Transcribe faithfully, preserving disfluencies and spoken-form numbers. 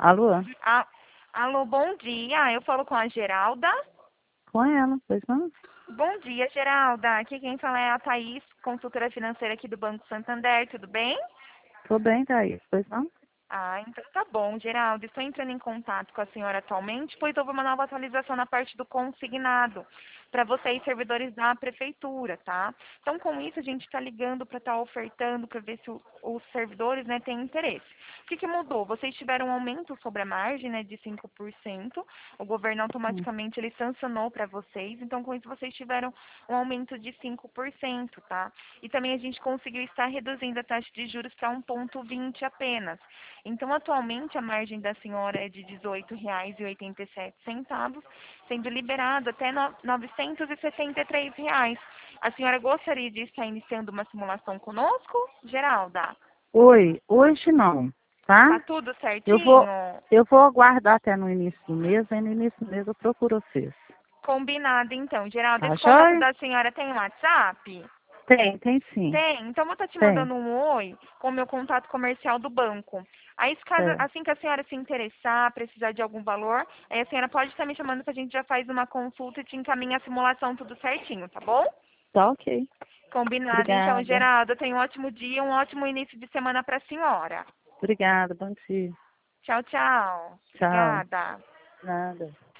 Alô? Ah, alô, bom dia. Eu falo com a Geralda. Com ela, pois não? Bom dia, Geralda. Aqui quem fala é a Thaís, consultora financeira aqui do Banco Santander. Tudo bem? Tô bem, Thaís, pois não? Ah, então tá bom, Geraldo. Estou entrando em contato com a senhora atualmente, pois houve uma nova atualização na parte do consignado para vocês, servidores da prefeitura, tá? Então, com isso, a gente está ligando para estar ofertando, para ver se o- os servidores, né, têm interesse. O que, que mudou? Vocês tiveram um aumento sobre a margem, né, de cinco por cento. O governo Hum. automaticamente ele sancionou para vocês. Então, com isso, vocês tiveram um aumento de cinco por cento, tá? E também a gente conseguiu estar reduzindo a taxa de juros para um vírgula vinte apenas. Então, atualmente, a margem da senhora é de dezoito reais e oitenta e sete centavos, sendo liberado até no- novecentos e setenta e três reais. A senhora gostaria de estar iniciando uma simulação conosco, Geralda? Oi, hoje não, tá? Tá tudo Eu vou, certinho? eu vou aguardar até no início do mês, aí no início do mês eu procuro vocês. Combinado, então. Geralda, Tá esse contato joia? da senhora tem WhatsApp? Tem, tem sim. Tem, então vou estar te Tem. mandando um oi com o meu contato comercial do banco. Aí, se caso, É. assim que a senhora se interessar, precisar de algum valor, aí a senhora pode estar me chamando que a gente já faz uma consulta e te encaminha a simulação tudo certinho, tá bom? Tá ok. Combinado, então, Obrigada. Geraldo. Tenha um ótimo dia, um ótimo início de semana para a senhora. Obrigada, bom dia. Tchau, tchau. Tchau. Obrigada. Nada.